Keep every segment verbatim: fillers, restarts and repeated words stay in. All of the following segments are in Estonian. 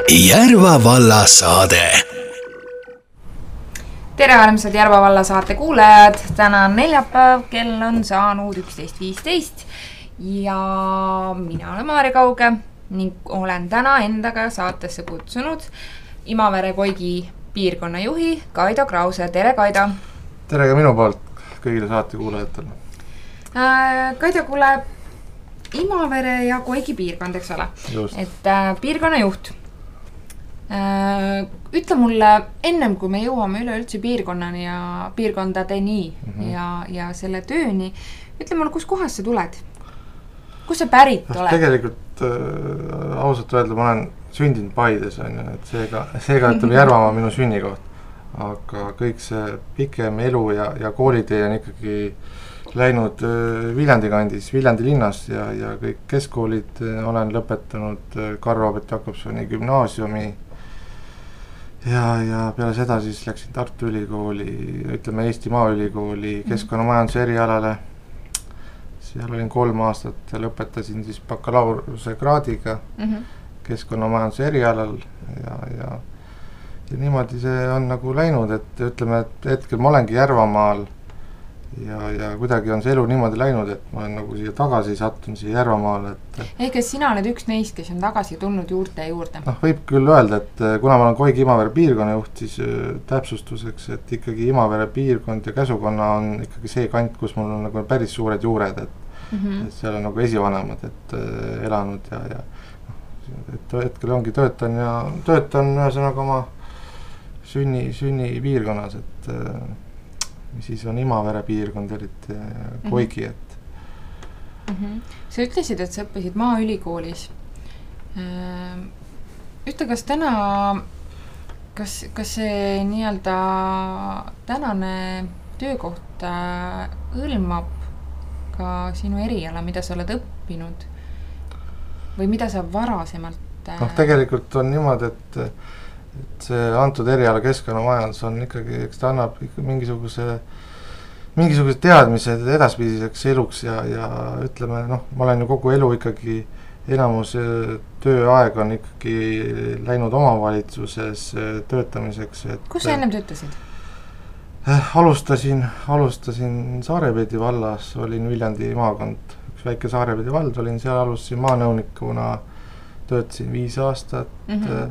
Järva valla saade. Tere armsad Järva valla saate kuulajad. Täna on neljapäev, kell on saanud üksteist viisteist ja mina olen Maari Kauge ning olen täna endaga saatesse kutsunud Imavere Koigi piirkonna juhi Kaido Krause. Tere Kaido! Tere ka minu poolt kõigile saate kuulajatele. Äh, Kaido, kuule, Imavere ja Koigi piirkond, eks ole? Just. Et äh, piirkonna juht. Äh, ütle mulle ennem, kui me jõuame üleüldse piirkonnani ja piirkondadeni mm -hmm. ja, ja selle tööni, ütle mulle, kus kohas sa tuled? Kus sa pärit oled? Tegelikult äh, ausalt öelda, ma olen sündinud Paides, on ju, et seega, seega ütleme Järvamaa minu sünnikoht. Aga kõik see pikem elu ja, ja koolitee on ikkagi läinud äh, Viljandi kandis, Viljandi linnas ja, ja kõik keskkoolid äh, olen lõpetanud äh, Karl Robert Jakobsoni gümnaasiumi ja, ja peale seda siis läksin Tartu Ülikooli, ütleme Eesti Maaülikooli keskkonnamajanduse erialale. Seal olin kolm aastat ja lõpetasin siis bakalaureuse kraadiga mm -hmm. keskkonnamajanduse erialal ja, ja, ja niimoodi see on nagu läinud, et ütleme, et hetkel ma olengi Järvamaal ja, ja kuidagi on see elu niimoodi läinud, et ma olen nagu siia tagasi sattunud siia Järvamaale. Ehk et sina oled üks neist, kes on tagasi tulnud juurte juurde? Noh, võib küll öelda, et kuna ma olen Koigi Imavere piirkonna juht, siis täpsustuseks, et ikkagi Imavere piirkond ja Käsukonna on ikkagi see kant, kus mul on nagu päris suured juured, et, mm -hmm. et seal on nagu esivanemad, et äh, elanud ja, ja et hetkel ongi töötan ja töötan ühesõnaga oma sünni, sünni piirkonnas, et äh, siis on Imavere piirkond eriti Koigi, et mm -hmm. Sa ütlesid, et sa õppisid Maaülikoolis. Ütle, kas täna kas, kas see nii-öelda tänane töökoht hõlmab ka sinu eriala, mida sa oled õppinud või mida sa varasemalt noh, tegelikult on niimoodi, et et see antud eriala keskkonnamajandus on ikkagi, eks ta annab ikka mingisuguse mingisugused teadmised edaspidiseks eluks ja, ja ütleme, noh, ma olen ju kogu elu ikkagi enamus tööaeg on ikkagi läinud omavalitsuses töötamiseks. Et, kus sa ennem töötasid? Eh, alustasin, alustasin Saarepeedi vallas, olin Viljandi maakond, üks väike Saarepeedi vald, olin seal, alustasin maanõunikuna, töötasin viis aastat, mm -hmm.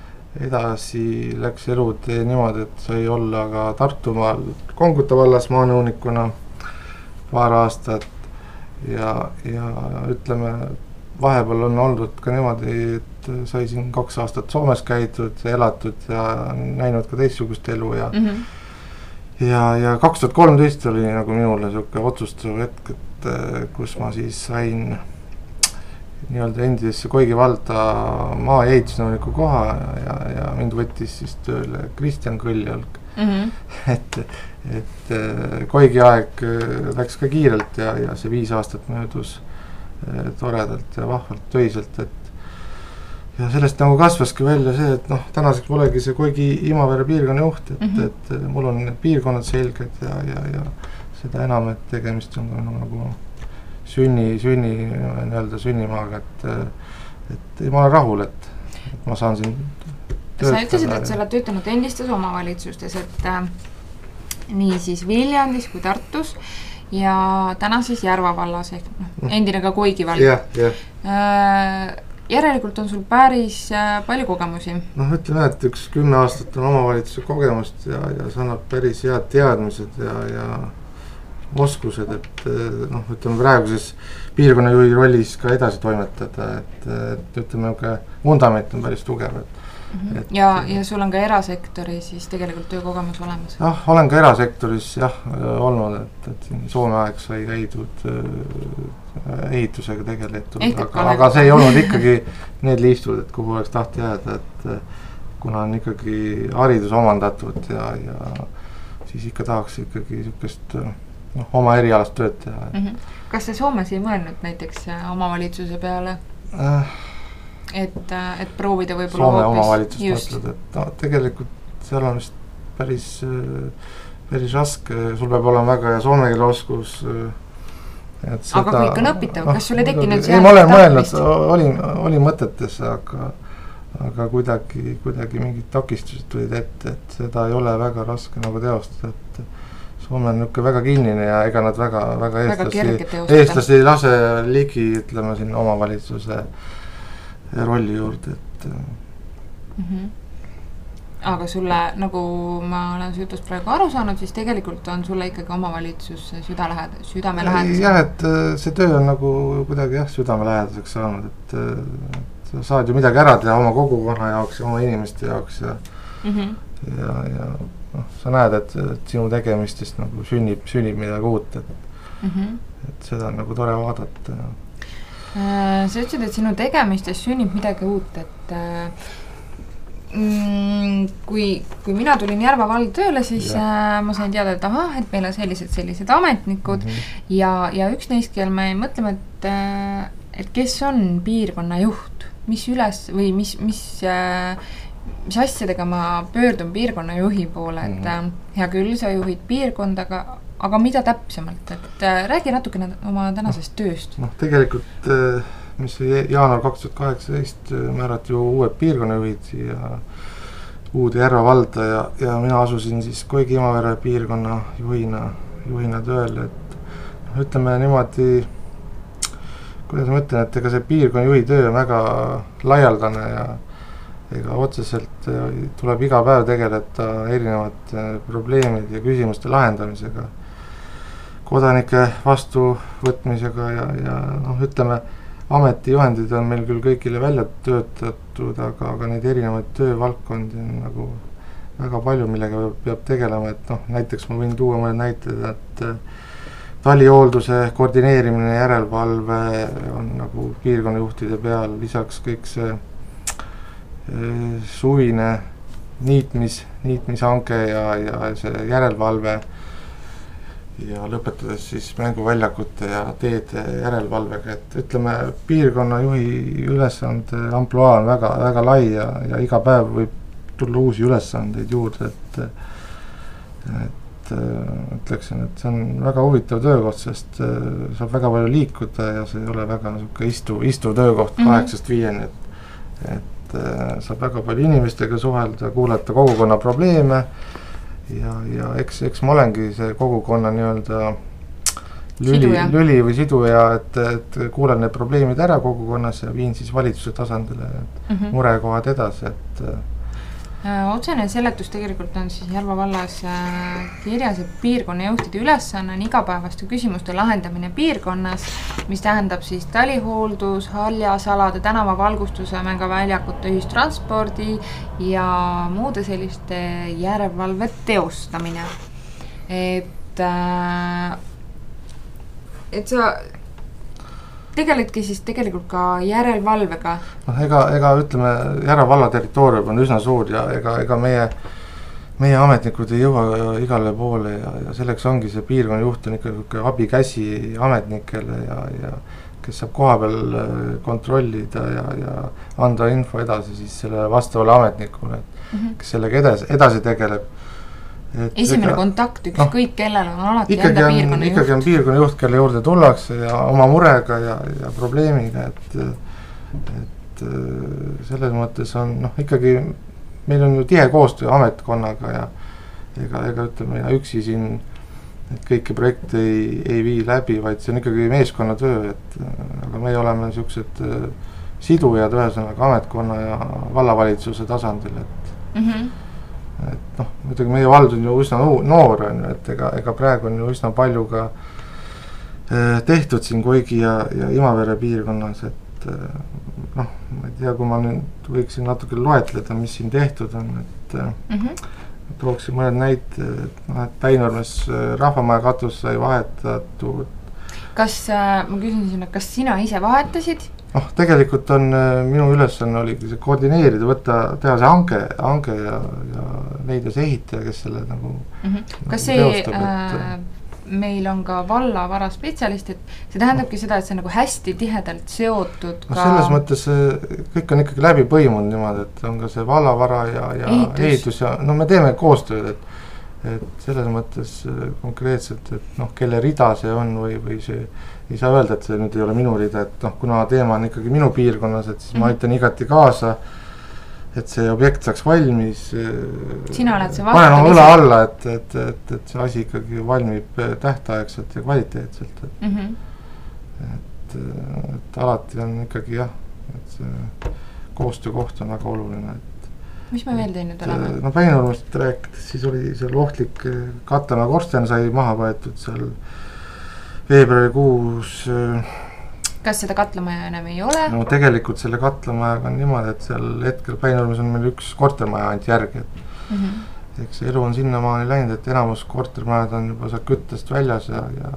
edasi läks elud niimoodi, et sai olla ka Tartumaal Konguta vallas maanõunikuna paar aastat ja, ja ütleme, vahepeal on olnud ka niimoodi, et sai siin kaks aastat Soomes käidud ja elatud ja näinud ka teistsugust elu ja mm -hmm. ja, ja kaks tuhat kolmteist oli nagu minule siuke otsustav hetk, et kus ma siis sain nii-öelda endisesse Koigi valda maa- ja ehitusnõuniku koha ja, ja mind võttis siis tööle Kristjan Kõljalg mm. -hmm. et, et Koigi aeg läks ka kiirelt ja, ja see viis aastat möödus toredalt ja vahvalt töiselt, et ja sellest nagu kasvaski välja see, et noh, tänaseks polegi see Koigi Imavere piirkonna juht, et, mm -hmm. et mul on need piirkonnad selged ja, ja, ja seda enam, et tegemist on nagu, nagu sünni, sünni, nii-öelda sünnimaaga, et, et ma olen rahul, et, et ma saan siin töötada. Sa ütlesid, et sa oled töötanud endistes omavalitsustes, et äh, nii siis Viljandis kui Tartus ja täna siis Järva vallas ehk noh, endine ka Koigi vald. Jah, jah. Äh, järelikult on sul päris äh, palju kogemusi. Noh, ütleme, et üks kümme aastat on omavalitsuse kogemust ja, ja see annab päris head teadmised ja, ja oskused, et noh, ütleme praeguses piirkonnajuhi rollis ka edasi toimetada, et, et ütleme, ka vundament on päris tugev. Et, mm-hmm. et, ja, ja sul on ka erasektori siis tegelikult töökogemus olemas? Jah, olen ka erasektoris jah olnud, et, et siin Soome aeg sai käidud äh, ehitusega tegeletud, aga, aga see ei olnud ikkagi need liistud, et kuhu oleks tahti jääda, et kuna on ikkagi haridus omandatud ja, ja siis ikka tahaks ikkagi niisugust noh, oma erialast tööd teha. Mm -hmm. Kas sa Soomes ei mõelnud näiteks omavalitsuse peale? Äh, et, et proovida võib-olla Soome omavalitsus mõtled, et no, tegelikult seal on vist päris, päris raske, sul peab olema väga ja soome keele oskus. Seda, aga kõik on õpitav, kas sul ei tekkinud seal? Ei, ma olen mõelnud, olin, olin mõtetes, aga aga kuidagi, kuidagi mingid takistused tulid ette, et seda ei ole väga raske nagu teostada, et Soome on niisugune väga kinnine ja ega nad väga, väga eestlasi, eestlasi ei lase ligi, ütleme siin omavalitsuse rolli juurde, et mm-hmm. Aga sulle, nagu ma olen su jutust praegu aru saanud, siis tegelikult on sulle ikkagi omavalitsus südalähed, südamelähedaseks? Jah, et see töö on nagu kuidagi jah, südamelähedaseks saanud, et, et sa saad ju midagi ära teha oma kogukonna jaoks ja oma inimeste jaoks ja mm-hmm. ja, ja noh, sa näed, et, et sinu tegemistest nagu sünnib, sünnib midagi uut, et, mm-hmm. et seda on nagu tore vaadata. Sa ütlesid, et sinu tegemistest sünnib midagi uut, et mm, kui, kui mina tulin Järva valda tööle, siis äh, ma sain teada, et ahah, et meil on sellised, sellised ametnikud mm-hmm. ja, ja üks neist, kel me mõtleme, et, et kes on piirkonna juht, mis üles või mis, mis äh, mis asjadega ma pöördun piirkonna juhi poole, et mm-hmm. hea küll, sa juhid piirkondaga, aga mida täpsemalt, et äh, räägi natukene oma tänasest tööst. Noh, tegelikult, mis jaanuar kaks tuhat kaheksateist määrati ju uued piirkonnajuhid ja uude Järva valda ja, ja mina asusin siis Koigi-Imavere piirkonna juhina, juhina tööle, et noh, ütleme niimoodi, kuidas ma ütlen, et ega see piirkonna juhi töö on väga laialdane ja ega otseselt tuleb iga päev tegeleda erinevate probleemide ja küsimuste lahendamisega, kodanike vastuvõtmisega ja, ja noh, ütleme, ametijuhendid on meil küll kõigile välja töötatud, aga, aga neid erinevaid töövaldkondi on nagu väga palju, millega peab tegelema, et noh, näiteks ma võin tuua mõned näited, et talihoolduse koordineerimine, järelevalve on nagu piirkonnajuhtide peal, lisaks kõik see suvine niitmis, niitmishanke ja, ja see järelevalve ja lõpetades siis mänguväljakute ja teede järelevalvega, et ütleme, piirkonnajuhi ülesande ampluaa on väga, väga lai ja, ja iga päev võib tulla uusi ülesandeid juurde, et et ütleksin, et see on väga huvitav töökoht, sest saab väga palju liikuda ja see ei ole väga niisugune istuv, istuv töökoht mm-hmm. kaheksast viieni, et, et saab väga palju inimestega suhelda, kuulata kogukonna probleeme ja, ja eks, eks ma olengi see kogukonna nii-öelda lüli, lüli või siduja, et, et kuulen need probleemid ära kogukonnas ja viin siis valitsuse tasandile mm-hmm. murekohad edasi, et otsene seletus tegelikult on siis Järva vallas kirjas, et piirkonnajuhtide ülesanne on igapäevaste küsimuste lahendamine piirkonnas, mis tähendab siis talihooldus, haljasalade, tänavavalgustuse, mänguväljakute, ühistranspordi ja muude selliste järelevalve teostamine. Et, et sa tegeledki siis tegelikult ka järelevalvega? noh, ega, ega ütleme, Järva valla territoorium on üsna suur ja ega, ega meie, meie ametnikud ei jõua igale poole ja, ja selleks ongi see piirkonnajuht on ikka abikäsi ametnikele ja, ja kes saab koha peal kontrollida ja, ja anda info edasi siis selle vastavale ametnikule, mm-hmm. kes sellega edasi, edasi tegeleb. Et esimene ega, kontakt üks no, kõik, kellel on alati enda piirkonna juht. Ikkagi on piirkonna juht, kelle juurde tullakse ja oma murega ja, ja probleemiga, et, et selles mõttes on noh, ikkagi meil on ju tihe koostöö ametkonnaga ja ega, ega ütleme ja üksi siin et kõiki projekte ei, ei vii läbi, vaid see on ikkagi meeskonnatöö, et aga meie oleme niisugused sidujad ühesõnaga ametkonna ja vallavalitsuse tasandil, et mm-hmm. et noh, muidugi meie vald on ju üsna noor on ju, et ega, ega praegu on ju üsna palju ka eh, tehtud siin Koigi ja, ja Imavere piirkonnas, et eh, noh, ma ei tea, kui ma nüüd võiksin natuke loetleda, mis siin tehtud on, et mm-hmm. tooksin mõned näite, et noh, et Päinurmes rahvamaja katus sai vahetatud. Kas, äh, ma küsin sinna, kas sina ise vahetasid? noh, tegelikult on minu ülesanne oligi see koordineerida, võtta, teha see hanke, hanke ja, ja leida see ehitaja, kes selle nagu mm-hmm. kas see teostab, et, äh, meil on ka vallavara spetsialist, et see tähendabki seda, et see on nagu hästi tihedalt seotud ka no, selles mõttes kõik on ikkagi läbi põimunud niimoodi, et on ka see vallavara ja, ja ehitus. ehitus ja no me teeme koostööd, et, et selles mõttes konkreetselt, et noh, kelle rida see on või, või see ei saa öelda, et see nüüd ei ole minu rida, et noh, kuna teema on ikkagi minu piirkonnas, et siis mm-hmm. ma aitan igati kaasa et see objekt saaks valmis. Sina oled see panen oma õla alla, et, et, et, et see asi ikkagi valmib tähtaegselt ja kvaliteetselt. Et, mm -hmm. et, et alati on ikkagi jah, et see koostöökoht on väga oluline. Et, mis me veel teinud oleme? No Päinurmest rääkides, siis oli seal ohtlik Katama korsten sai maha võetud seal veebruarikuus. Kas seda katlamaja enam ei ole? No tegelikult selle katlamajaga on niimoodi, et seal hetkel Päinurmes on meil üks kortermaja ainult järgi, et mm -hmm. eks elu on sinnamaani läinud, et enamus kortermajad on juba seal küttest väljas ja, ja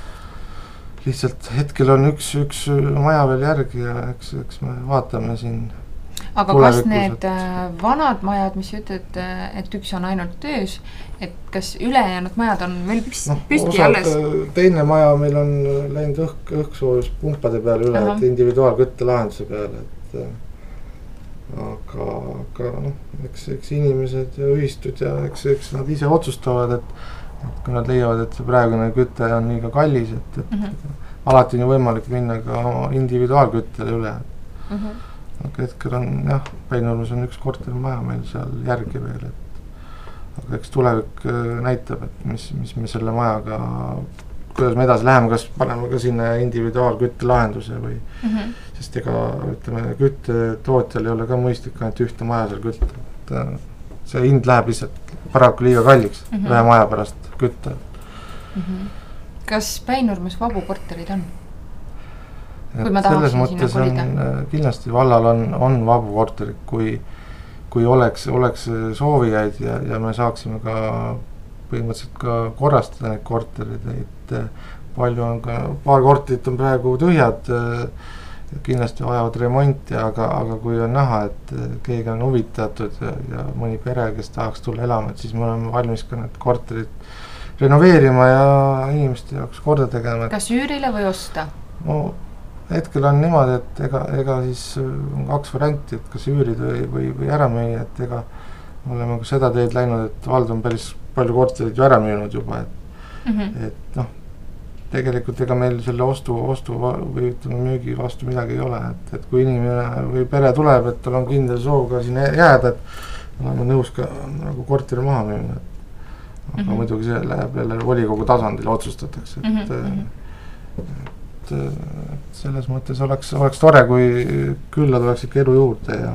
lihtsalt hetkel on üks, üks maja veel järgi ja eks, eks me vaatame siin. Aga kas need et... vanad majad, mis ütled, et üks on ainult töös, et kas ülejäänud majad on veel püsti, no, püsti alles? Teine maja meil on läinud õhk, õhksoojus pumpade peale üle, uh-huh. et individuaalkütte lahenduse peale, et aga, aga noh, eks, eks inimesed ja ühistud ja eks, eks nad ise otsustavad, et, et kui nad leiavad, et see praegune kütte on liiga kallis, et, et uh-huh. alati on ju võimalik minna ka individuaalküttele üle. Uh-huh. aga hetkel on jah, Päinurmes on üks kortermaja meil seal järgi veel, et aga eks tulevik näitab, et mis, mis me selle majaga, kuidas me edasi läheme, kas paneme ka sinna individuaalkütte lahenduse või mm -hmm. sest ega ütleme, küttetootjal ei ole ka mõistlik ainult ühte maja seal kütta, et see hind läheb lihtsalt paraku liiga kalliks mm -hmm. ühe maja pärast kütta mm. -hmm. Kas Päinurmes vabu korterid on? Selles mõttes on kindlasti vallal on, on vabu korterid, kui, kui oleks, oleks soovijaid ja, ja me saaksime ka põhimõtteliselt ka korrastada neid korterid, et palju on ka, paar korterit on praegu tühjad, kindlasti vajavad remonti, aga, aga kui on näha, et keegi on huvitatud ja, ja mõni pere, kes tahaks tulla elama, et siis me oleme valmis ka need korterid renoveerima ja inimeste jaoks korda tegema. Kas üürile või osta? No hetkel on niimoodi, et ega, ega siis on kaks varianti, et kas üürida või, või, või ära müüa, et ega oleme ka seda teed läinud, et vald on päris palju korterid ju ära müünud juba, et mm -hmm. et noh, tegelikult ega meil selle ostu, ostu või ütleme müügi vastu midagi ei ole, et, et kui inimene või pere tuleb, et tal on kindel soov ka sinna jääda, et oleme nõus ka nagu korteri maha müüma, et aga mm -hmm. muidugi see läheb jälle volikogu tasandil otsustatakse, et mm -hmm. et selles mõttes oleks, oleks tore, kui külla tuleks ikka elu juurde ja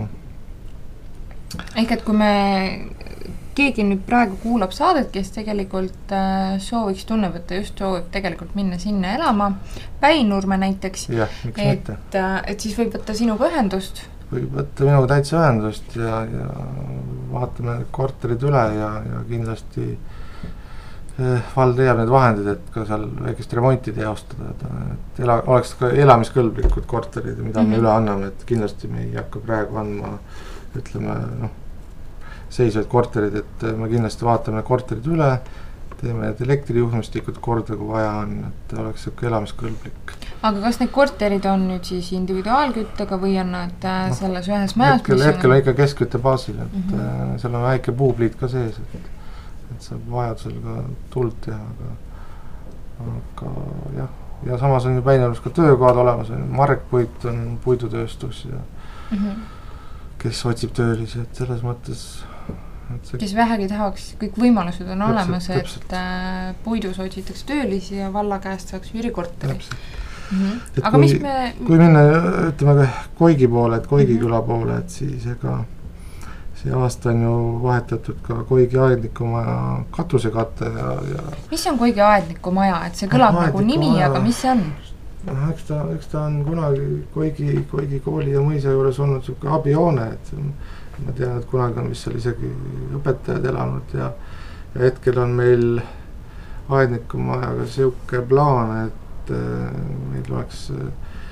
ehk et kui me keegi nüüd praegu kuulab saadet, kes tegelikult äh, sooviks tunne võtta, just soovib tegelikult minna sinna elama, Päinurme näiteks, ja, et, äh, et siis võib võtta sinuga ühendust? Võib võtta minuga täitsa ühendust ja, ja vaatame korterid üle ja, ja kindlasti eh, vald leiab need vahendid, et ka seal väikest remonti teostada, et ela, oleks ka elamiskõlblikud korterid, mida mm -hmm. me üle anname, et kindlasti me ei hakka praegu andma, ütleme noh, seisvaid korterid, et me kindlasti vaatame korterid üle, teeme need elektrijuhmistikud korda, kui vaja on, et oleks siuke elamiskõlblik. Aga kas need korterid on nüüd siis individuaalküttega või on nad no, selles ühes majas? Hetkel, hetkel on ikka keskkütte baasil, et mm -hmm. seal on väike puupliit ka sees, et, et saab vajadusel ka tuld teha, aga, aga jah, ja samas on ju Päinurmes ka töökohad olemas, Marek Puit on puidutööstus ja mm -hmm. kes otsib töölisi, et selles mõttes see... kes vähegi tahaks, kõik võimalused on täpselt, olemas, et täpselt. Puidus otsitakse töölisi ja valla käest saaks üürikorteri. Mm -hmm. Aga kui, mis me... kui minna, ütleme Koigi poole, et Koigi mm -hmm. küla poole, et siis ega see aasta on ju vahetatud ka Koigi aednikumaja katusekatte ja, ja mis on Koigi aednikumaja, et see kõlab nagu nimi, maja... aga mis see on? No, eks ta, eks ta on kunagi Koigi, Koigi kooli ja mõisa juures olnud siuke abihoone, et ma tean, et kunagi on vist seal isegi õpetajad elanud ja, ja hetkel on meil aednikumajaga siuke plaan, et äh, meil oleks äh,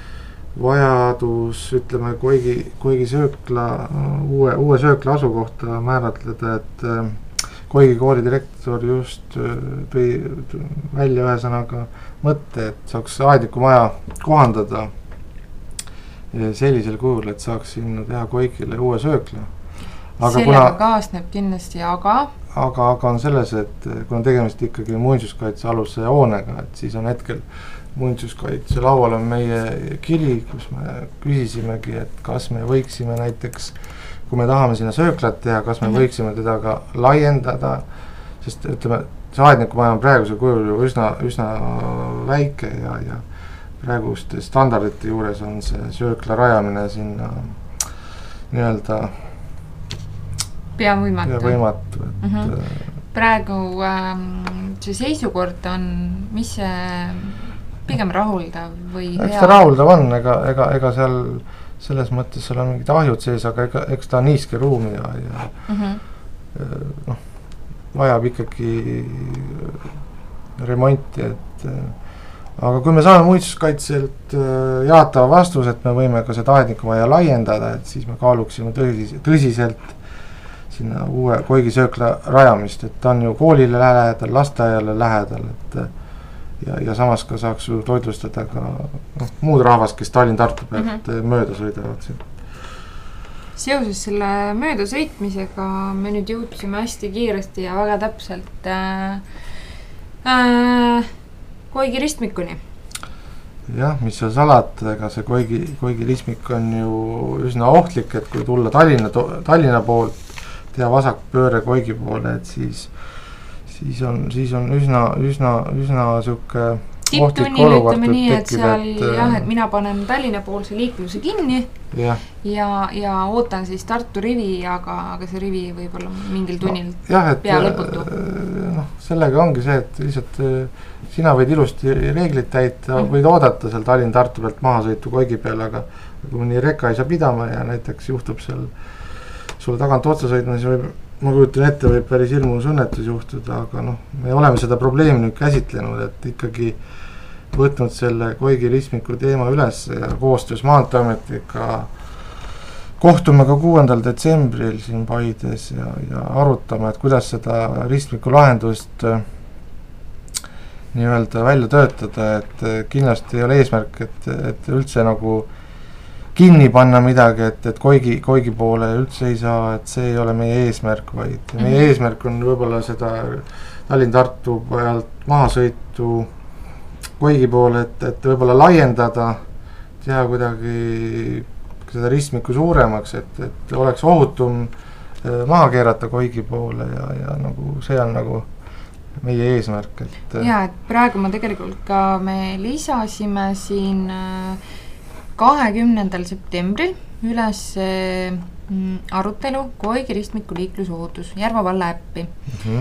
vajadus, ütleme Koigi, Koigi söökla, uue, uue söökla asukohta määratleda, et äh, Koigi kooli direktor just äh, tõi välja ühesõnaga mõtte, et saaks aednikumaja kohandada sellisel kujul, et saaks sinna teha Koigile uue söökla. Aga sellega kuna, kaasneb kindlasti, aga? Aga, aga on selles, et kuna tegemist ikkagi muinsuskaitse aluse hoonega, et siis on hetkel muinsuskaitse laual on meie kiri, kus me küsisimegi, et kas me võiksime näiteks kui me tahame sinna sööklat teha, kas me mm -hmm. võiksime teda ka laiendada, sest ütleme, see aednikumaja on praeguse kujul ju üsna, üsna väike ja, ja praeguste standardite juures on see söökla rajamine sinna nii-öelda pea võimatu. Pea võimatu, et mm -hmm. praegu ähm, see seisukord on, mis see pigem rahuldav või eks hea? ta rahuldav on, ega, ega, ega seal selles mõttes seal on mingid ahjud sees, aga ega, eks ta on niiske ruumi ja, ja mm -hmm. noh, vajab ikkagi remonti, et aga kui me saame muinsuskaitselt jaatava vastuse, et me võime ka seda aednikumaja laiendada, et siis me kaaluksime tõsis, tõsiselt sinna uue Koigi söökla rajamist, et ta on ju koolile lähedal, lasteaiale lähedal, et ja, ja samas ka saaks ju toitlustada ka noh, muud rahvast, kes Tallinn-Tartu pealt mm -hmm. mööda sõidavad siin. Seoses selle mööda sõitmisega me nüüd jõudsime hästi kiiresti ja väga täpselt äh, äh, Koigi ristmikuni. Jah, mis seal salata, ega see Koigi, Koigi ristmik on ju üsna ohtlik, et kui tulla Tallinna, Tallinna poolt, teha vasakpööre Koigi poole, et siis siis on, siis on üsna, üsna, üsna siuke tipptunnil ütleme nii, et seal et, jah, et mina panen Tallinna poolse liikluse kinni ja, ja, ja ootan siis Tartu rivi, aga, aga see rivi võib-olla mingil tunnil no, jah, et, pea lõputu. noh, sellega ongi see, et lihtsalt sina võid ilusti reeglid täita mm., võid oodata seal Tallinn-Tartu pealt maha sõitu Koigi peale, aga kui mõni reka ei saa pidama ja näiteks juhtub seal sulle tagant otsa sõidma, siis võib ma kujutan ette, võib päris hirmus õnnetus juhtuda, aga noh, me oleme seda probleemi nüüd käsitlenud, et ikkagi võtnud selle Koigi ristmiku teema üles ja koostöös Maanteeametiga kohtume ka kuuendal detsembril siin Paides ja, ja arutame, et kuidas seda ristmiku lahendust nii-öelda välja töötada, et kindlasti ei ole eesmärk, et, et üldse nagu kinni panna midagi, et, et Koigi, Koigi poole üldse ei saa, et see ei ole meie eesmärk, vaid mm -hmm. meie eesmärk on võib-olla seda Tallinn-Tartu pealt mahasõitu Koigi poole, et, et võib-olla laiendada, teha kuidagi seda ristmiku suuremaks, et, et oleks ohutum maha keerata Koigi poole ja, ja nagu see on nagu meie eesmärk, et ja, et praegu ma tegelikult ka me lisasime siin kahekümnendal septembril üles mm, arutelu Koigi ristmiku liiklusohutus Järva valla äppi. Mm-hmm.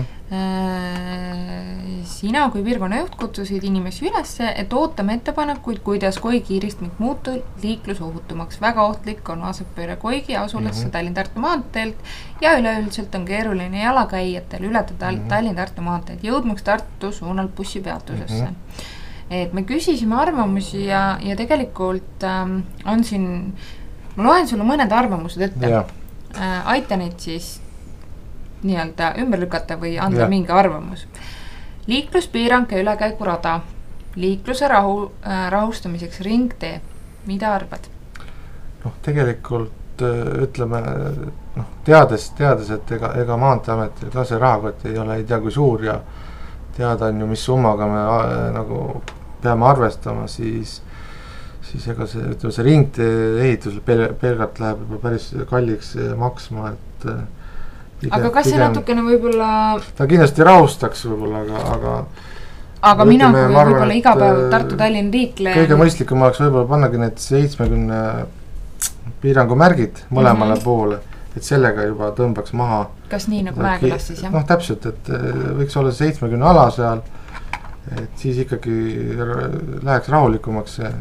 Äh, sina kui piirkonna juht kutsusid inimesi üles, et ootame ettepanekuid, kuidas Koigi ristmik muutu liiklusohutumaks. Väga ohtlik on vasakpööre Koigi asulasse mm-hmm. Tallinn-Tartu maanteelt ja üleüldiselt on keeruline jalakäijatel ületada mm-hmm. Tallinn-Tartu maanteed, jõudmaks Tartu suunal bussipeatusesse. Mm-hmm. Et me küsisime arvamusi ja, ja tegelikult ähm, on siin, ma loen sulle mõned arvamused ette. Äh, aita neid siis nii-öelda ümber lükata või anda ja. mingi arvamus. Liikluspiirang ja ülekäigurada, liikluse rahu, äh, rahustamiseks ringtee, mida arvad? noh, tegelikult äh, ütleme, noh, teades, teades, et ega, ega Maanteeametil ka see rahakott ei ole ei tea kui suur ja teada on ju, mis summaga me äh, nagu peame arvestama, siis siis ega see, ütleme, see ringtee ehitus pel- pelgalt läheb juba päris kalliks maksma, et pigem, aga kas see pigem, natukene võib-olla ta kindlasti rahustaks võib-olla, aga aga aga mina kui võib-olla iga päev Tartu-Tallinn liikle kõige mõistlikum oleks võib-olla pannagi need seitsmekümne piirangu märgid mõlemale mm-hmm. poole, et sellega juba tõmbaks maha. Kas nii nagu Mäekülas siis, jah? Noh, täpselt, et võiks olla seitsmekümne ala seal, et siis ikkagi läheks rahulikumaks see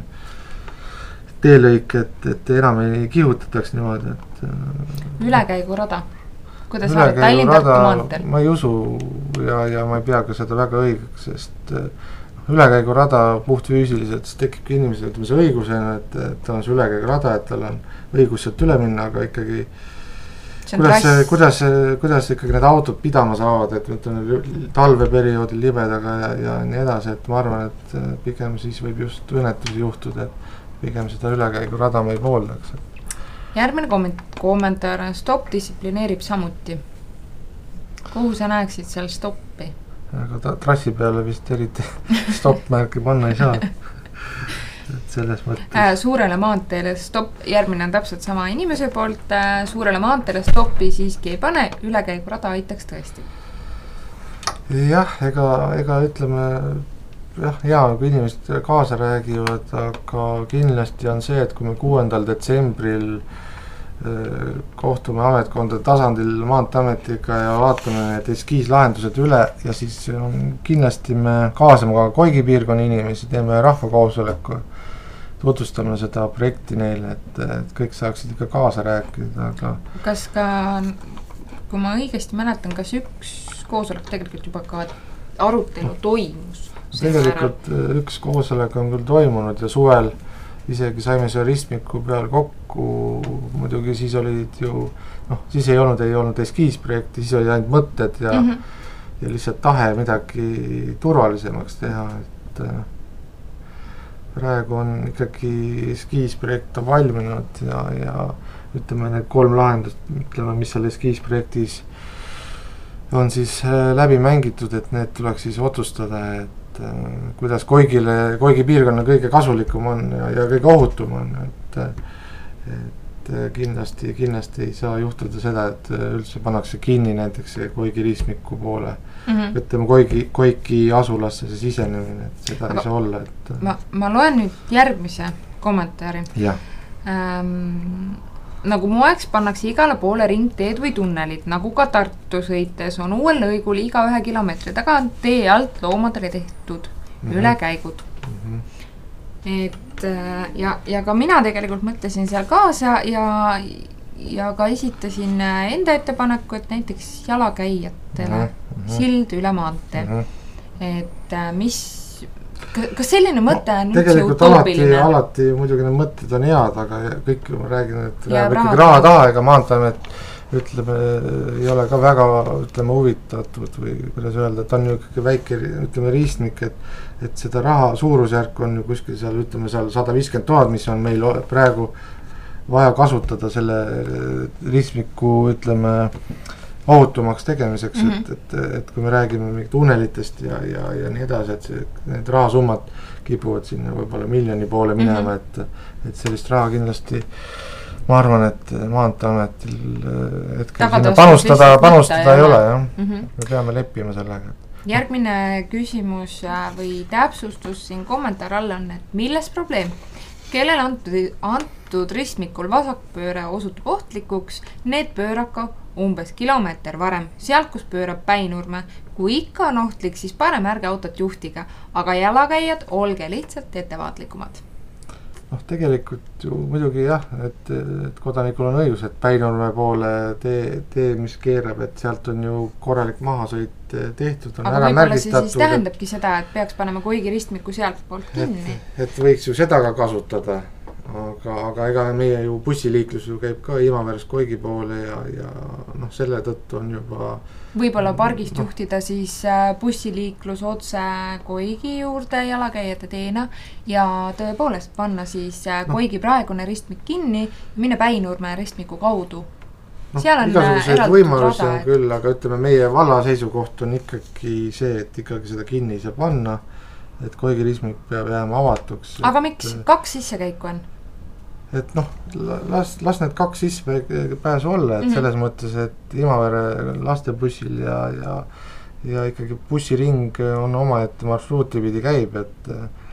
teelõik, et, et enam ei kihutataks niimoodi, et ülekäigurada, kuidas saad Tallinn-Tartu maanteel? Ma ei usu ja, ja ma ei pea ka seda väga õigeks, sest ülekäigurada puht füüsiliselt, siis tekibki inimesel, ütleme see õigusena, et, et tal on see ülekäigurada, et tal on õigus sealt üle minna, aga ikkagi kuidas, kuidas, kuidas ikkagi need autod pidama saavad, et ütleme talveperioodil libedaga ja, ja nii edasi, et ma arvan, et pigem siis võib just õnnetusi juhtuda, et pigem seda ülekäigurada me ei pooldaks. Järgmine komment- kommentaar, stopp distsiplineerib samuti. Kuhu sa näeksid seal stoppi? Aga ta, trassi peale vist eriti stopp-märki panna ei saa. selles mõttes äh, suurele maanteele stopp, järgmine on täpselt sama inimese poolt äh, suurele maanteele stoppi siiski ei pane, ülekäigurada aitaks tõesti. Jah, ega, ega ütleme jah, hea, kui inimesed kaasa räägivad, aga kindlasti on see, et kui me kuuendal detsembril kohtume ametkondade tasandil Maanteeametiga ja vaatame need eskiislahendused üle ja siis kindlasti me kaasame ka Koigi piirkonna inimesi, teeme rahvakoosoleku, tutvustame seda projekti neile, et, et kõik saaksid ikka kaasa rääkida, aga kas ka, kui ma õigesti mäletan, kas üks koosolek tegelikult juba ka arutelu toimus? Tegelikult üks koosolek on küll toimunud ja suvel isegi saime see ristmiku peal kokku, muidugi siis olid ju, noh, siis ei olnud, ei olnud eskiisprojekti, siis oli ainult mõtted ja, mm -hmm. ja lihtsalt tahe midagi turvalisemaks teha, et praegu on ikkagi eskiisprojekt on valminud ja, ja ütleme need kolm lahendust, ütleme, mis seal eskiisprojektis on siis läbi mängitud, et need tuleks siis otsustada, et kuidas Koigile, Koigi piirkonna kõige kasulikum on ja, ja kõige ohutum on, et, et kindlasti, kindlasti ei saa juhtuda seda, et üldse pannakse kinni näiteks Koigi ristmiku poole, mm -hmm. ütleme Koigi, Koigi asulasse see sisenemine, et seda aga ei saa olla, et ma, ma loen nüüd järgmise kommentaari. Jah. Ähm, nagu moeks pannakse igale poole ringteed või tunnelid, nagu ka Tartu sõites on uuel lõigul iga ühe kilomeetri tagant tee alt loomadele tehtud mm -hmm. ülekäigud. Mm -hmm. Et ja, ja ka mina tegelikult mõtlesin seal kaasa ja, ja ka esitasin enda ettepaneku, et näiteks jalakäijatele mm -hmm. sild üle maantee. Mm -hmm. Et mis kas selline mõte on no, üldse utoopiline? Alati, alati muidugi need mõtted on head, aga kõik ma räägin, et läheb ikkagi raha taha, ega Maanteeamet ütleme, ei ole ka väga, ütleme, huvitatud või kuidas öelda, et on ju ikkagi väike, ütleme, riistmik, et, et seda raha suurusjärk on ju kuskil seal, ütleme seal sada viiskümmend tuhat, mis on meil praegu vaja kasutada selle riistmiku, ütleme, ohutumaks tegemiseks, mm -hmm. et, et, et kui me räägime mingit tunnelitest ja, ja, ja nii edasi, et see, need rahasummad kipuvad sinna võib-olla miljoni poole minema, mm -hmm. et, et sellist raha kindlasti ma arvan, et Maanteeametil hetkel sinna panustada, panustada ei ole, jah. Mm -hmm. Me peame leppima sellega. Järgmine küsimus või täpsustus siin kommentaar all on, et milles probleem? Kellel antud, antud ristmikul vasakpööre osutub ohtlikuks, need pööraka umbes kilomeeter varem, sealt kus pöörab Päinurme. Kui ikka on ohtlik, siis parem ärge autot juhtiga, aga jalakäijad olge lihtsalt ettevaatlikumad. Noh, tegelikult ju muidugi jah, et, et kodanikul on õigus, et Päinurme poole tee, tee, mis keerab, et sealt on ju korralik mahasõit tehtud, on aga ära võib-olla märgistatud. see siis tähendabki seda, et peaks panema Koigi ristmiku sealt poolt kinni. Et, et võiks ju seda ka kasutada, aga, aga ega meie ju bussiliiklus ju käib ka Imaverest Koigi poole ja, ja noh, selle tõttu on juba võib-olla pargist no. juhtida siis bussiliiklus otse Koigi juurde jalakäijate teena ja tõepoolest panna siis no. Koigi praegune ristmik kinni ja minna Päinurme ristmiku kaudu. No, igasuguseid võimalusi on küll, aga ütleme, meie valla seisukoht on ikkagi see, et ikkagi seda kinni ei saa panna, et Koigi ristmik peab jääma avatuks. Aga et, miks kaks sissekäiku on? Et noh, las, las need kaks sisse pääsu olla, et mm -hmm. selles mõttes, et Imavere lastebussil ja, ja, ja ikkagi bussiring on oma ette marsruuti pidi käib, et,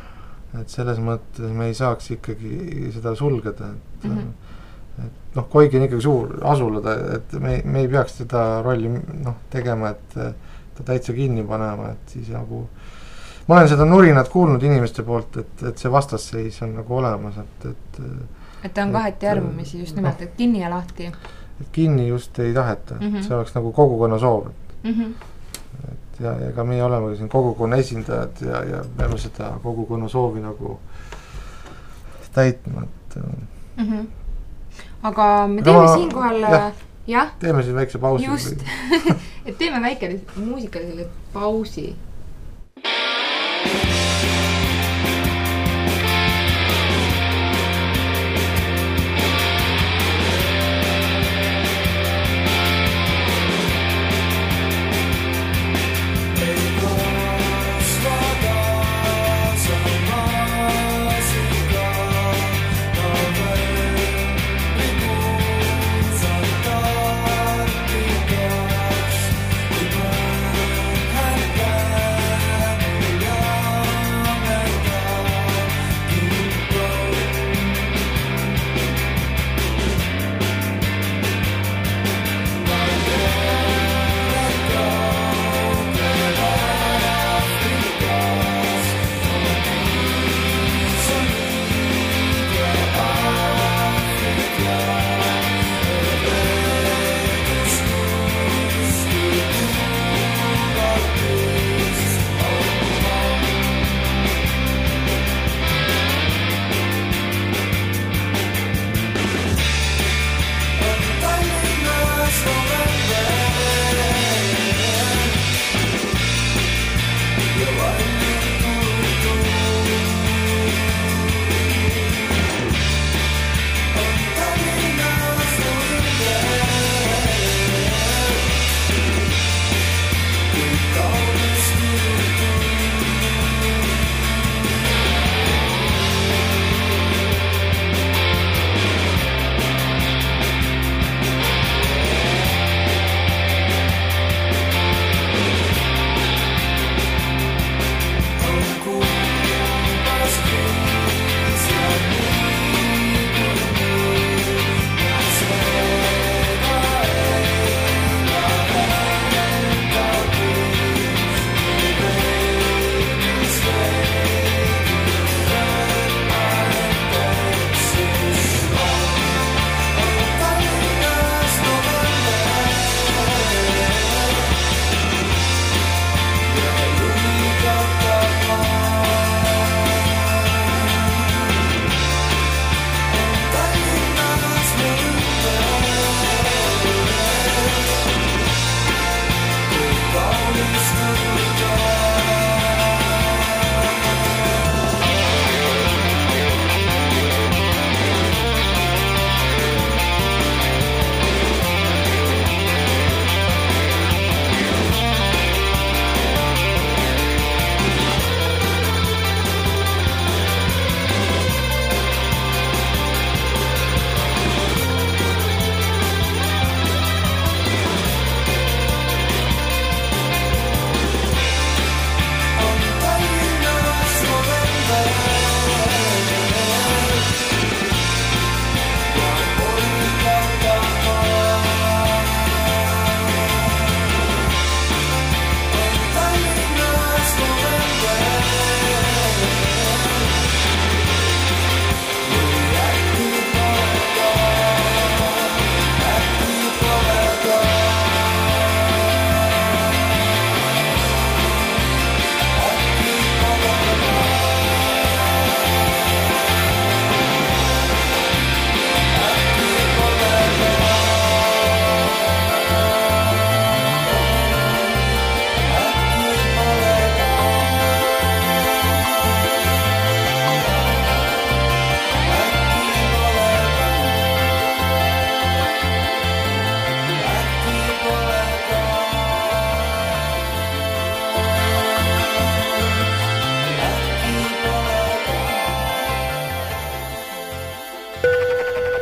et selles mõttes me ei saaks ikkagi seda sulgeda, et, mm -hmm. et noh, Koigi on ikkagi suur asulada, et me, me ei peaks seda rolli noh, tegema, et ta täitsa kinni panema, et siis nagu ma olen seda nurinat kuulnud inimeste poolt, et, et see vastasseis on nagu olemas, et, et et ta on kaheti arvamisi just nimelt, et kinni ja lahti. Et kinni just ei taheta, mm -hmm. see oleks nagu kogukonna soov. Mm -hmm. et ja ega meie oleme siin kogukonna esindajad ja, ja peame seda kogukonna soovi nagu täitma. Et, mm -hmm. aga me teeme ma, siinkohal jah, jah, teeme siis väikse pausi. Just, et teeme väike muusikalisele pausi.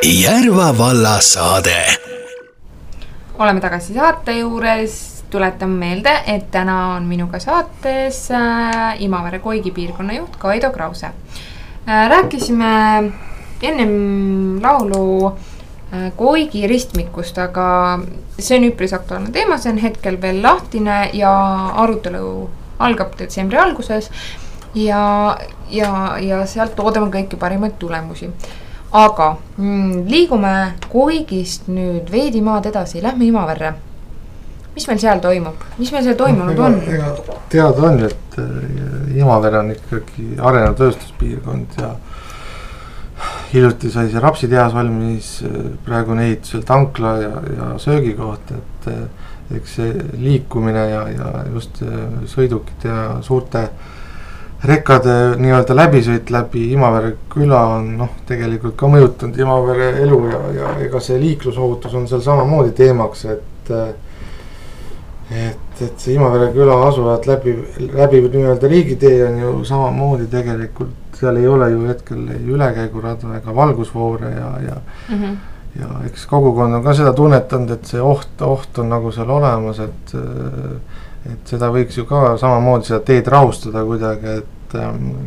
Järva valla saade. Oleme tagasi saate juures. Tuletan meelde, et täna on minuga saates äh, Imavere Koigi piirkonna juht Kaido Krause. Äh, rääkisime ennem laulu äh, Koigi ristmikust, aga see on üpris aktuaalne teema, see on hetkel veel lahtine ja arutelu algab detsembri alguses ja, ja, ja sealt oodame kõiki parimaid tulemusi. Aga mm, liigume Koigist nüüd veidi maad edasi, lähme Imaverre. Mis meil seal toimub? Mis meil seal toimunud on? Ega teada on, et Imavere on ikkagi arenev tööstuspiirkond ja hiljuti sai see rapsitehas valmis, praegu on ehitusel tankla ja, ja söögikoht, et eks see liikumine ja, ja just sõidukite ja suurte rekkade nii-öelda läbisõit läbi Imavere küla on noh, tegelikult ka mõjutanud Imavere elu ja, ja ega see liiklusohutus on seal samamoodi teemaks, et et, et see Imavere küla asuvad läbi, läbi nii-öelda riigitee on ju samamoodi tegelikult, seal ei ole ju hetkel ei ülekäigurada ega valgusvoore ja, ja, mm -hmm. ja eks kogukond on ka seda tunnetanud, et see oht, oht on nagu seal olemas, et, et seda võiks ju ka samamoodi seda teed rahustada kuidagi, et,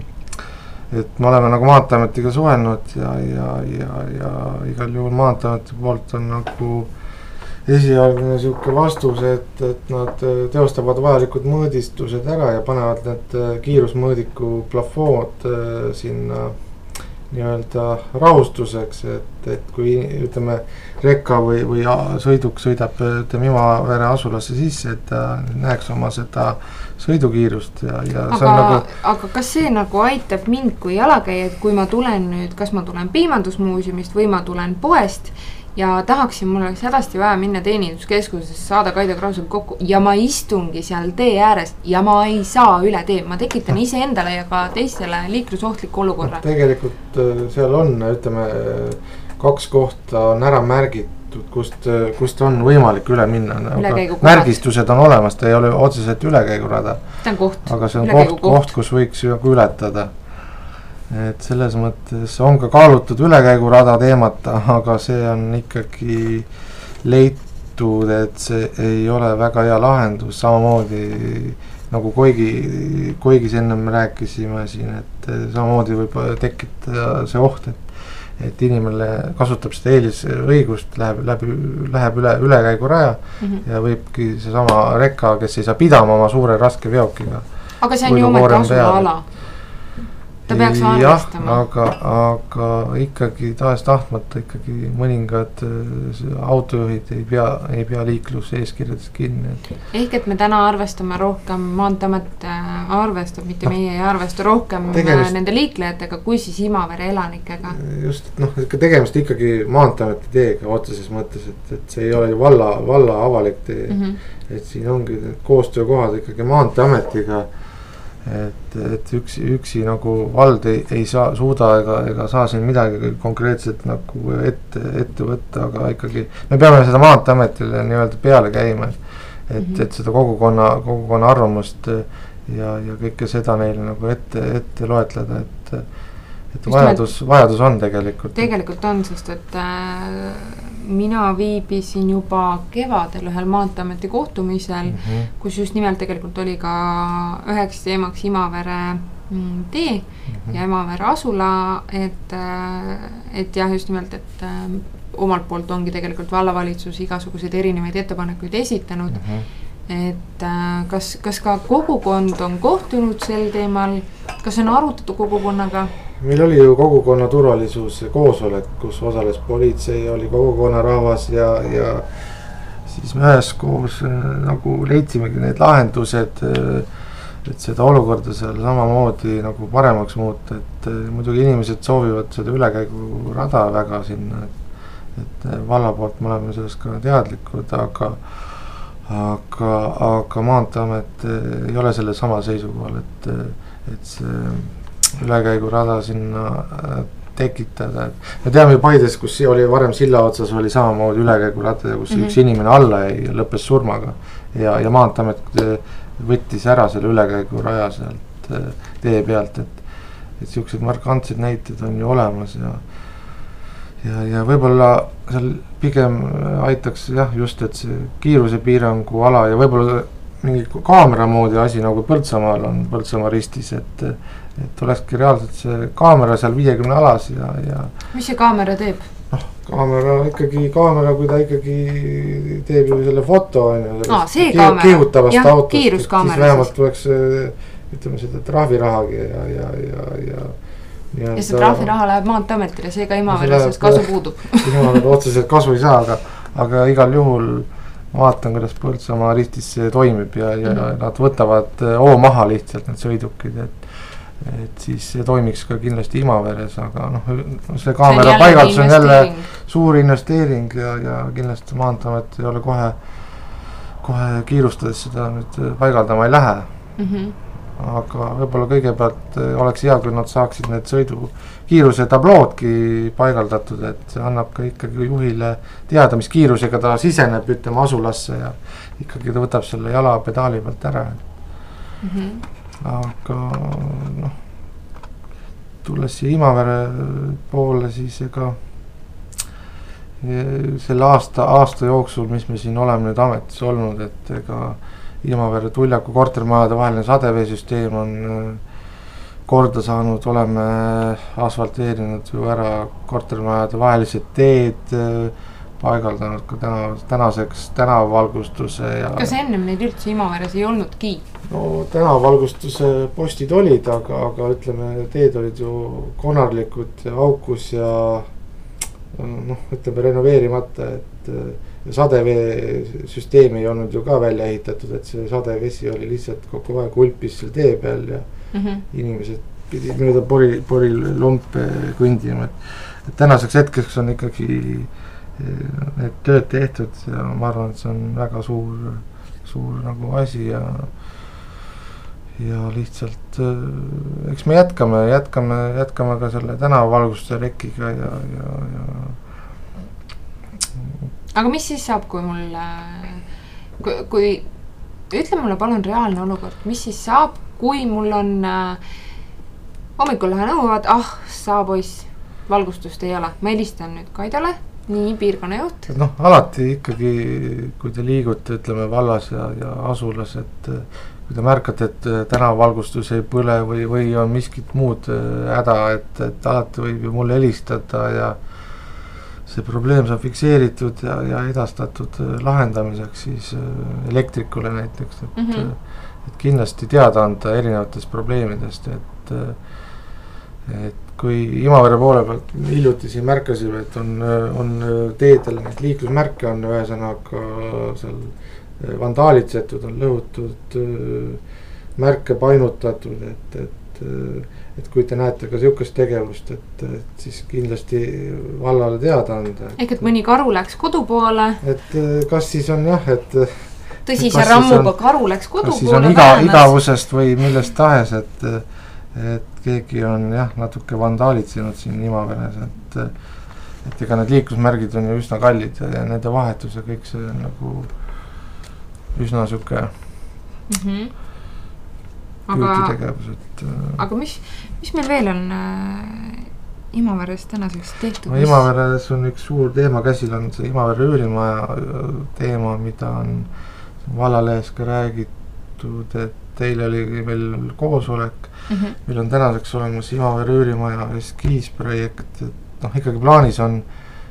et me oleme nagu Maanteeametiga suhelnud ja, ja, ja, ja igal juhul Maanteeameti poolt on nagu esialgne siuke vastus, et, et nad teostavad vajalikud mõõdistused ära ja panevad need kiirusmõõdiku plafood sinna nii-öelda rahustuseks, et, et kui ütleme rekka või, või sõiduk sõidab ütleme Imavere asulasse sisse, et ta näeks oma seda sõidukiirust ja, ja aga, see on nagu aga kas see nagu aitab mind kui jalakäija, et kui ma tulen nüüd, kas ma tulen Piimandusmuuseumist või ma tulen poest ja tahaksin, mul oleks hädasti vaja minna teeninduskeskuses, saada Kaido Krausel kokku ja ma istungi seal tee ääres ja ma ei saa üle tee, ma tekitan ise endale ja ka teistele liiklusohtliku olukorra. Tegelikult seal on, ütleme, kaks kohta on ära märgitud, kust, kust on võimalik üle minna. Märgistused on olemas, ta ei ole otseselt ülekäigurada. See on koht. Aga see on koht, koht, kus võiks ju ületada. Et selles mõttes on ka kaalutud ülekäigurada teemat, aga see on ikkagi leitud, et see ei ole väga hea lahendus, samamoodi nagu Koigi, Koigis ennem rääkisime siin, et samamoodi võib tekkida see oht, et, et inimene kasutab seda eelisõigust, läheb, läbi, läheb üle, ülekäiguraja mm -hmm. ja võibki see sama rekka, kes ei saa pidama oma suure raske veokiga. Aga see on ju ometi asula ala. Ta peaks arvestama. Aga, aga ikkagi tahes tahtmata ikkagi mõningad autojuhid ei pea, ei pea liiklus eeskirjadest kinni. Ehk et me täna arvestame rohkem, Maanteeamet arvestab, mitte no, meie ei arvesta rohkem tegemist, nende liiklejatega kui siis Imavere elanikega. Just, noh, tegemist ikkagi Maanteeameti teega otseses mõttes, et, et see ei ole ju valla, valla avalik tee. Mm -hmm. Et siin ongi koostöökohad ikkagi Maanteeametiga. Et, et üksi, üksi nagu vald ei, ei saa, suuda ega, ega saa siin midagi konkreetselt nagu ette, ette võtta, aga ikkagi me peame seda Maanteeametile nii-öelda peale käima, et, et, mm -hmm. et seda kogukonna, kogukonna arvamust ja, ja kõike seda neile nagu ette, ette loetleda, et, et vajadus, vajadus on tegelikult. Tegelikult on, sest et äh, mina viibisin juba kevadel ühel Maanteeameti kohtumisel, mm -hmm. kus just nimelt tegelikult oli ka üheks teemaks Imavere mm, tee mm -hmm. ja Imavere asula, et, et jah, just nimelt, et äh, omalt poolt ongi tegelikult vallavalitsus igasuguseid erinevaid ettepanekuid esitanud, mm -hmm. et äh, kas, kas ka kogukond on kohtunud sel teemal, kas on arutatud kogukonnaga? Meil oli ju kogukonna turvalisuse koosolek, kus osales politsei, oli kogukonna rahvas ja, ja siis me üheskoos nagu leidsimegi need lahendused, et seda olukorda seal samamoodi nagu paremaks muuta, et muidugi inimesed soovivad seda ülekäigu rada väga sinna, et, et valla poolt me oleme sellest ka teadlikud, aga aga, aga Maanteeamet ei ole selle sama seisukohal, et, et see ülekäigurada sinna tekitada, et me teame ju Paides, kus oli varem silla otsas, oli samamoodi ülekäigurada, kus mm -hmm. üks inimene alla jäi ja lõppes surmaga ja, ja Maanteeamet võttis ära selle ülekäiguraja sealt tee pealt, et et siuksed markantsed näited on ju olemas ja ja, ja võib-olla seal pigem aitaks jah, just, et see kiiruse piirangu ala ja võib-olla mingi kaamera moodi asi nagu Põltsamaal on Põltsamaa ristis, et et olekski reaalselt see kaamera seal viiekümne alas ja, ja mis see kaamera teeb? noh, kaamera ikkagi, kaamera, kui ta ikkagi teeb ju selle foto on ju Aa, see kaamera, kihutavast jah, autost, kiiruskaamera siis vähemalt tuleks ütleme seda trahvirahagi ja, ja, ja, ja ja, ja see trahviraha läheb Maanteeametile, seega Imaveres kasu puudub. Imaveres otseselt kasu ei saa, aga, aga igal juhul ma vaatan, kuidas Põltsamaa ristis see toimib ja, ja mm-hmm. nad võtavad oo maha lihtsalt need sõidukid, et et siis see toimiks ka kindlasti Imaveres, aga noh, see kaamera paigaldus on jälle suur investeering ja, ja kindlasti Maanteeamet ei ole kohe kohe kiirustades seda nüüd paigaldama ei lähe mm-hmm. aga võib-olla kõigepealt oleks hea, kui nad saaksid need sõidu kiiruse tabloodki paigaldatud, et see annab ka ikkagi juhile teada, mis kiirusega ta siseneb, ütleme asulasse ja ikkagi ta võtab selle jala pedaali pealt ära mm-hmm. aga noh, tulles siia Imavere poole, siis ega selle aasta, aasta jooksul, mis me siin oleme nüüd ametis olnud, et ega Imavere Tuljaku kortermajade vaheline sadeveesüsteem on korda saanud, oleme asfalteerinud ju ära kortermajade vahelised teed, paigaldanud ka täna, tänaseks tänavavalgustuse ja kas ennem neid üldse Imaveres ei olnudki? No tänavavalgustuse postid olid, aga, aga ütleme, teed olid ju konarlikud ja aukus ja noh, ütleme renoveerimata, et ja sadeveesüsteem ei olnud ju ka välja ehitatud, et see sadevesi oli lihtsalt kogu aeg ulpis seal tee peal ja mm-hmm. inimesed pidid mööda pori, porilumpe kõndima, et, et tänaseks hetkeks on ikkagi need tööd tehtud ja ma arvan, et see on väga suur, suur nagu asi ja ja lihtsalt eks me jätkame, jätkame, jätkame ka selle tänavavalgustuse rekiga ja, ja, ja aga mis siis saab, kui mul kui, kui ütle mulle palun reaalne olukord, mis siis saab, kui mul on äh, hommikul lähen nõuavad, ah, saa poiss, valgustust ei ole, ma helistan nüüd Kaidale, nii piirkonna juht. noh, alati ikkagi, kui te liigute, ütleme vallas ja, ja asulas, et kui te märkate, et tänavavalgustus ei põle või, või on miskit muud häda, et, et alati võib ju mulle helistada ja see probleem saab fikseeritud ja, ja edastatud lahendamiseks siis elektrikule näiteks, et, mm-hmm. et kindlasti teada anda erinevatest probleemidest, et et kui Imavere poole pealt hiljuti siin märkasime, et on, on teedel neid liiklusmärke on ühesõnaga seal vandaalitsetud, on lõhutud, märke painutatud, et, et, et kui te näete ka sihukest tegevust, et, et siis kindlasti vallale teada anda. Ehk et mõni karu läks kodu poole. Et kas siis on jah, et tõsise rammuga karu läks kodu kas poole. Kas siis on iga, igavusest või millest tahes, et et keegi on jah, natuke vandaalitsenud siin Imaveres, et et ega need liiklusmärgid on ju üsna kallid ja nende vahetus ja kõik see on nagu üsna siuke mm-hmm. küütitegevus, et aga mis, mis meil veel on äh, Imaveres tänaseks tehtud? No, Imaveres on üks suur teema käsil, on see Imavere üürimaja teema, mida on vallalehes ka räägitud, et teil oli veel koosolek mm-hmm. meil on tänaseks olemas Imavere üürimaja eskiisprojekt, et noh, ikkagi plaanis on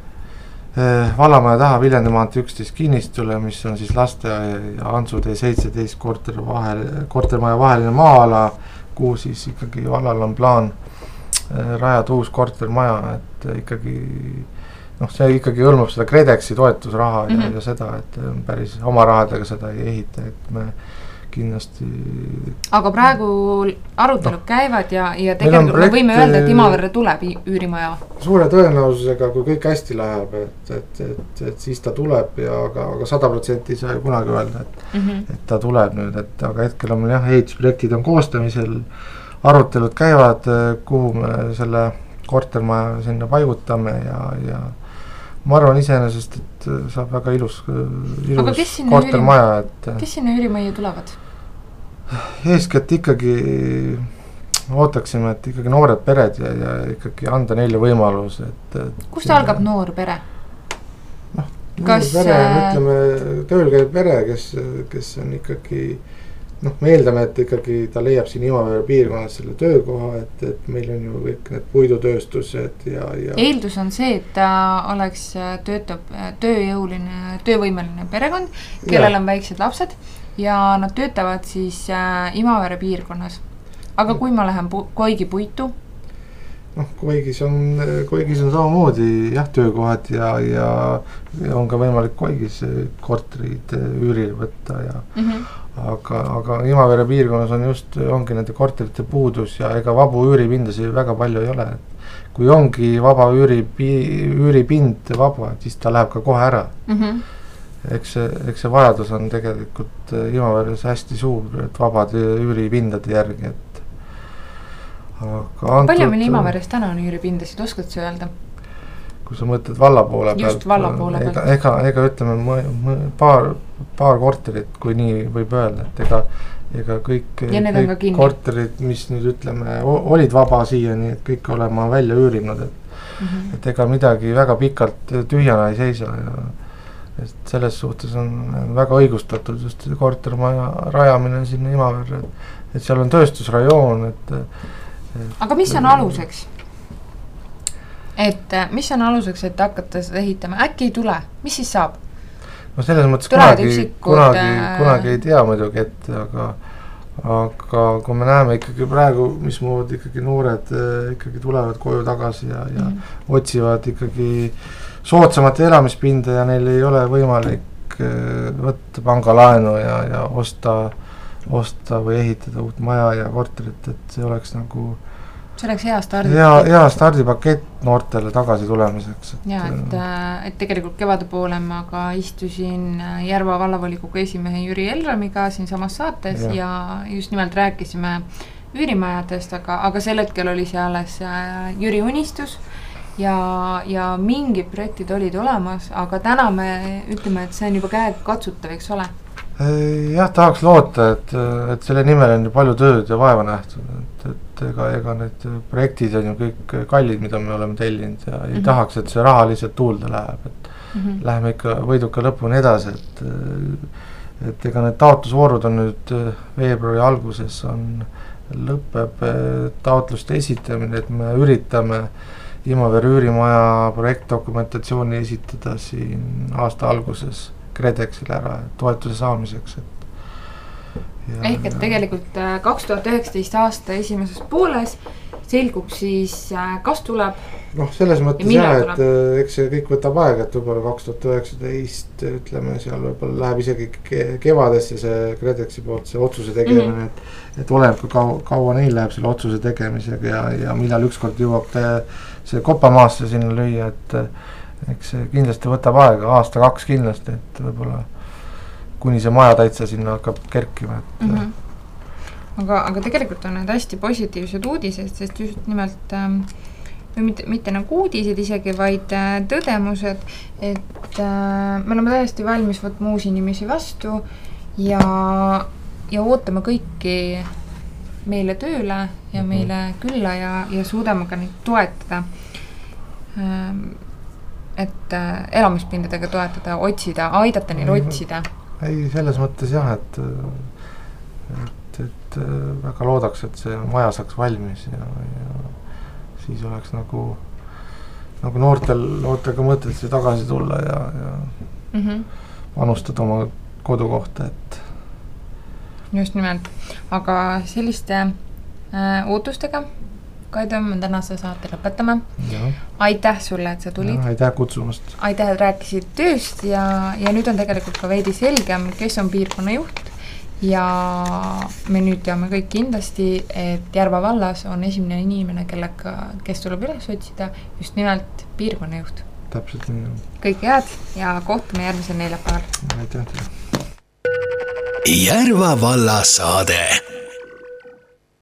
eh, vallamaja taha Viljandi maantee üksteist kinnistule, mis on siis laste ja Antsu tee seitseteist korter vahel, kortermaja vaheline maa-ala, kuhu siis ikkagi vallal on plaan eh, rajada uus kortermaja, et ikkagi noh, see ikkagi hõlmab seda KredExi toetusraha mm-hmm. ja, ja seda, et päris oma rahadega seda ei ehita, et me kindlasti. Aga praegu arutelud no. käivad ja, ja tegelikult me võime öelda, et Imavere tuleb üürimaja. Suure tõenäosusega, kui kõik hästi läheb, et, et, et, et siis ta tuleb ja aga, aga sada protsenti ei saa ju kunagi öelda, et, mm-hmm. et ta tuleb nüüd, et aga hetkel on meil jah, ehitusprojektid on koostamisel, arutelud käivad, kuhu me selle kortermaja sinna paigutame ja, ja ma arvan iseenesest, et saab väga ilus, ilus kortermaja, et kes sinna üürimajja tulevad? Eeskätt ikkagi ootaksime, et ikkagi noored pered ja, ja ikkagi anda neile võimalus, et, et kust algab noor pere? Noh, Kas, noor pere, ütleme, tööl käib pere, kes, kes on ikkagi noh, me eeldame, et ikkagi ta leiab siin Imavere piirkonnas selle töökoha, et, et meil on ju kõik need puidutööstused ja, ja eeldus on see, et ta oleks, töötab tööjõuline, töövõimeline perekond, kellel ja. on väiksed lapsed ja nad töötavad siis Imavere piirkonnas. Aga kui ma lähen pu- Koigi puitu? Noh, Koigis on, Koigis on samamoodi jah, töökohad ja, ja, ja on ka võimalik Koigis korterid üüril võtta ja mm-hmm. aga, aga Imavere piirkonnas on just, ongi nende korterite puudus ja ega vabu üüripindasi väga palju ei ole. Kui ongi vaba üüri, üüripind vaba, siis ta läheb ka kohe ära. Mm-hmm. Eks see, eks see vajadus on tegelikult Imaveres hästi suur, et vabade üüripindade järgi, et Aga palju meil Imaveres täna on üüripindasid, oskad sa öelda? Kui sa mõtled valla poole pealt. Just valla poole pealt. Ega, ega, ega ütleme mõ, mõ, paar, paar korterit, kui nii võib öelda, et ega, ega kõik, kõik korterid, mis nüüd ütleme, olid vaba siiani, et kõik olema välja üürinud, et, mm-hmm. et ega midagi väga pikalt tühjana ei seisa ja et selles suhtes on väga õigustatud just kortermaja rajamine sinna Imaverre, et, et seal on tööstusrajoon, et aga mis on aluseks? Et mis on aluseks, et hakata seda ehitama? Äkki ei tule? Mis siis saab? No selles mõttes kunagi, kunagi, kunagi ei tea muidugi, et aga, aga kui me näeme ikkagi praegu, mis muud ikkagi noored ikkagi tulevad koju tagasi ja, ja mm. otsivad ikkagi soodsamate elamispinda ja neil ei ole võimalik võtta pangalaenu ja, ja osta osta või ehitada uut maja ja korterit, et see oleks nagu see oleks hea stardipakett. Hea, hea stardipakett noortele tagasi tulemiseks. Et, ja, et, et tegelikult kevade poole ma ka istusin Järva vallavolikogu esimehe Jüri Elramiga siin samas saates ja, ja just nimelt rääkisime üürimajadest, aga, aga sel hetkel oli see alles Jüri unistus ja, ja mingid projektid olid olemas, aga täna me ütleme, et see on juba käega katsutav, eks ole? Jah, tahaks loota, et, et selle nimel on ju palju tööd ja vaeva nähtud, et, et ega, ega need projektid on ju kõik kallid, mida me oleme tellinud ja mm-hmm. ei tahaks, et see raha lihtsalt tuulde läheb, et mm-hmm. läheme ikka võiduka lõpuni edasi, et, et ega need taotlusvoorud on nüüd veebruari alguses on, lõpeb taotluste esitamine, et me üritame Imavere üürimaja projektdokumentatsiooni esitada siin aasta alguses Kredexile ära toetuse saamiseks. Et ja, ehk et tegelikult kaks tuhat üheksateist aasta esimeses pooles selgub siis, kas tuleb noh, selles mõttes jah, et eks see kõik võtab aega, et võib-olla kaks tuhat üheksateist ütleme, seal võib-olla läheb isegi kevadesse see Kredexi poolt see otsuse tegemine, mm-hmm. et, et oleneb ka kaua, kaua neil läheb selle otsuse tegemisega ja, ja millal ükskord jõuab te, see kopamaasse sinna lüüa, et eks see kindlasti võtab aega, aasta kaks kindlasti, et võib-olla kuni see maja täitsa sinna hakkab kerkima, et mm-hmm. aga, aga tegelikult on need hästi positiivsed uudised, sest just nimelt ähm, mitte, mitte nagu uudised isegi, vaid äh, tõdemused, et äh, me oleme täiesti valmis võtma uusi inimesi vastu ja, ja ootame kõiki meile tööle ja mm-hmm. meile külla ja, ja suudame ka neid toetada ähm, et äh, elamispindadega toetada, otsida, aidata neil mm-hmm. otsida. Ei, selles mõttes jah, et, et, et väga loodaks, et see maja saaks valmis ja, ja siis oleks nagu, nagu noortel, noortega mõtet see tagasi tulla ja, ja mm-hmm. panustada oma kodukohta, et just nimelt, aga selliste äh, ootustega Kaido, me tänase saate lõpetame. Ja. Aitäh sulle, et sa tulid. Ja, aitäh kutsumast. Aitäh, et rääkisid tööst ja, ja nüüd on tegelikult ka veidi selgem, kes on piirkonna juht ja me nüüd teame kõik kindlasti, et Järva vallas on esimene inimene, kellega, kes tuleb üles otsida just nimelt piirkonna juht. Täpselt nii. Kõike head ja kohtume järgmisel neljapäeval. Aitäh. Järva valla saade.